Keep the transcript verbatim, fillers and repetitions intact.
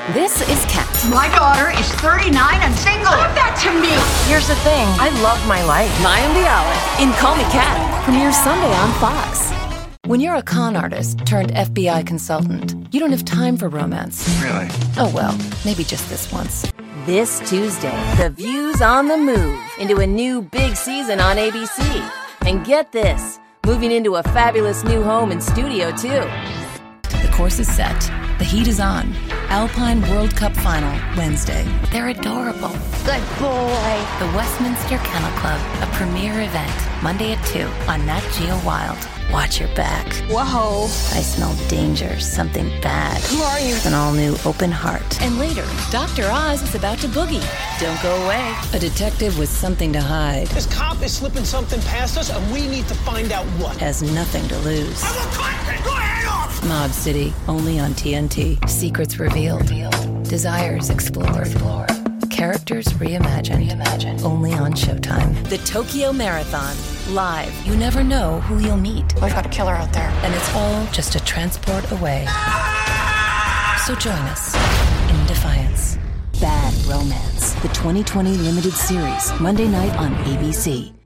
This is Kat. My daughter is thirty-nine and single. Give that to me. Here's the thing. I love my life. Mayim Bialik in Call Me Kat premieres Sunday on Fox. When you're a con artist turned F B I consultant, you don't have time for romance. Really? Oh well, maybe just this once. This Tuesday, The View's on the move into a new big season on A B C. And get this, moving into a fabulous new home and studio too. The course is set. The heat is on. Alpine World Cup Final, Wednesday. They're adorable. Good boy. The Westminster Kennel Club, a premiere event, Monday at two on Nat Geo Wild. Watch your back. Whoa. I smell danger, something bad. Who are you? An all-new Open Heart. And later, Doctor Oz is about to boogie. Don't go away. A detective with something to hide This cop is slipping something past us, and we need to find out what. has nothing to lose. I will cut it! Go ahead off! Mob City, only on T N T. Secrets revealed. Desires explored. Characters reimagined. Reimagined. Only on Showtime. The Tokyo Marathon. Live. You never know who you'll meet. We've got a killer out there. And it's all just a transport away. So join us in Defiance. Bad Romance. The twenty twenty limited series. Monday night on A B C.